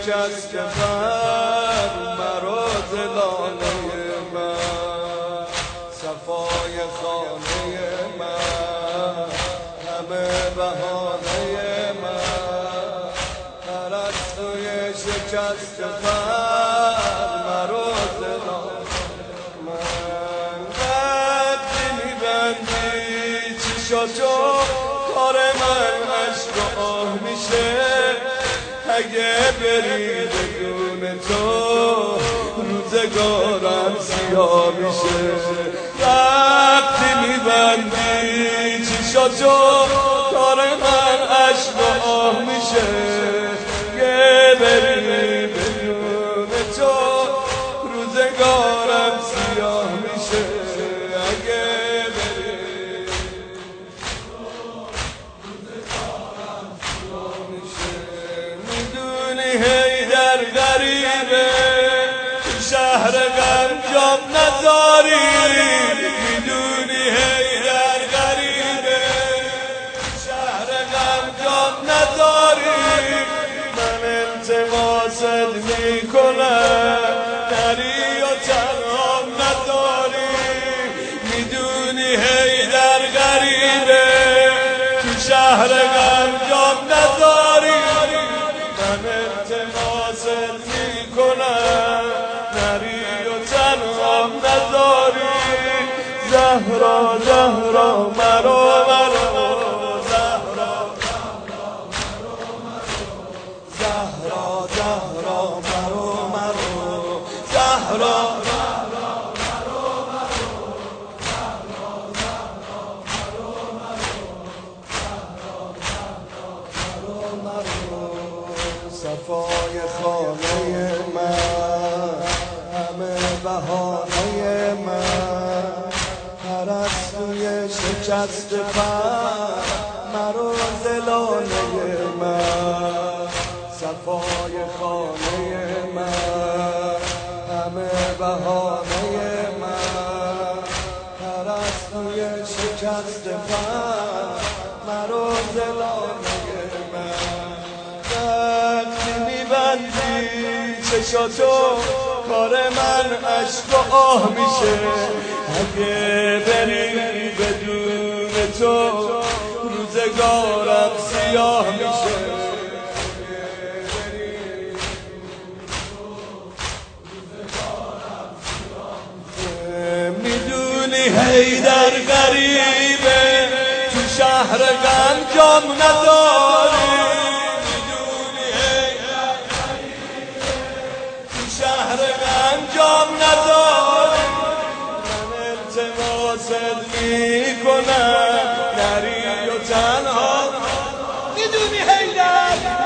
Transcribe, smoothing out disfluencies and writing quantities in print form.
شکست من مرا دلانه من صفای خانه من همه بهانه من پرستوی شکست من مرا دلانه من وقتی میبندی چشاتو کار من عشق و آه میشه اگه بری بدون تو روزگارم سیاه میشه وقتی میبندی چشاتو کار من عشق و آه میشه اگه بری بدون تو روزگارم سیاه میشه اگه هیدر غریبه تو شهر غم جام نداری میدونی هیدر غریبه تو شهر غم جام نداری من التماست میکنم نری و تنهام نداری میدونی هیدر غریبه تو شهر غم جام نداری من التماست میکنم نری و تنهام نداری زهرا زهرا مرا زهرا زهرا زهرا مرا زهرا صفای خانه من همه بهانه من پرستوی شکست من مرا دلانه من صفای خانه من همه بهانه من پرستوی شکست من مرا دلانه من چشاتو کار من عشق و آه میشه اگه بری بدون تو روزگارم سیاه میشه میدونی هیدر غریبه تو شهر غم جام نداری شهر انجام نداری من التماست میکنم نری و تنها میدونی هیدر